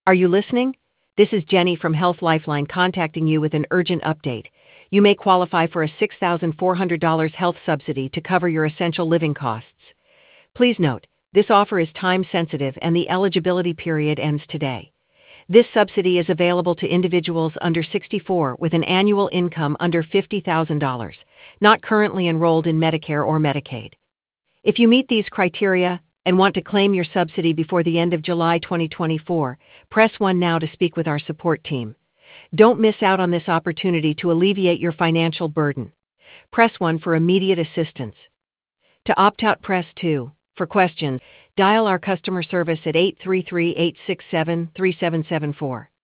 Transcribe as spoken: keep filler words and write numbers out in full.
Are you listening? This is Jenny from Health Lifeline contacting you with an urgent update. You may qualify for a six thousand four hundred dollars health subsidy to cover your essential living costs. Please note, this offer is time sensitive and the eligibility period ends today. This subsidy is available to individuals under sixty-four with an annual income under fifty thousand dollars, not currently enrolled in Medicare or Medicaid. If you meet these criteria and want to claim your subsidy before the end of July twenty twenty-four, press one now to speak with our support team. Don't miss out on this opportunity to alleviate your financial burden. Press one for immediate assistance. To opt out, press two. For questions, dial our customer service at eight three three, eight six seven, three seven seven four.